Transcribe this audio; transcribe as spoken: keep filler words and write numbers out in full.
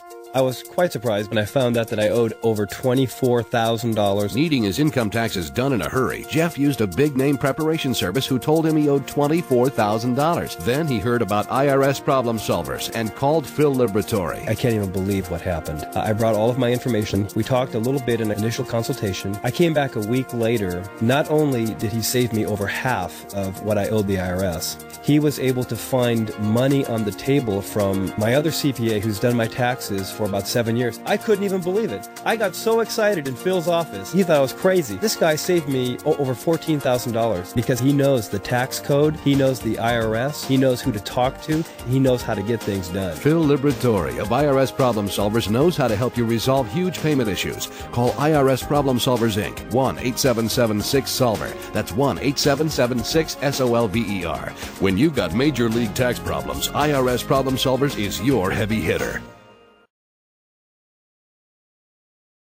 I was quite surprised when I found out that I owed over twenty-four thousand dollars. Needing his income taxes done in a hurry, Jeff used a big-name preparation service who told him he owed twenty-four thousand dollars. Then he heard about I R S problem solvers and called Phil Liberatore. I can't even believe what happened. Uh, I brought all of my information. We talked a little bit in an initial consultation. I came back a week later. Not only did he save me over half of what I owed the I R S, he was able to find money on the table from my other C P A who's done my taxes for about seven years. I couldn't even believe it. I got so excited in Phil's office. He thought I was crazy. This guy saved me o- over fourteen thousand dollars because he knows the tax code, he knows the I R S, he knows who to talk to, he knows how to get things done. Phil Liberatore of I R S Problem Solvers knows how to help you resolve huge payment issues. Call I R S Problem Solvers, Incorporated. one eight seven seven six solver. That's one eight seven seven six S O L V E R. When you've got major league tax problems, I R S Problem Solvers is your heavy hitter.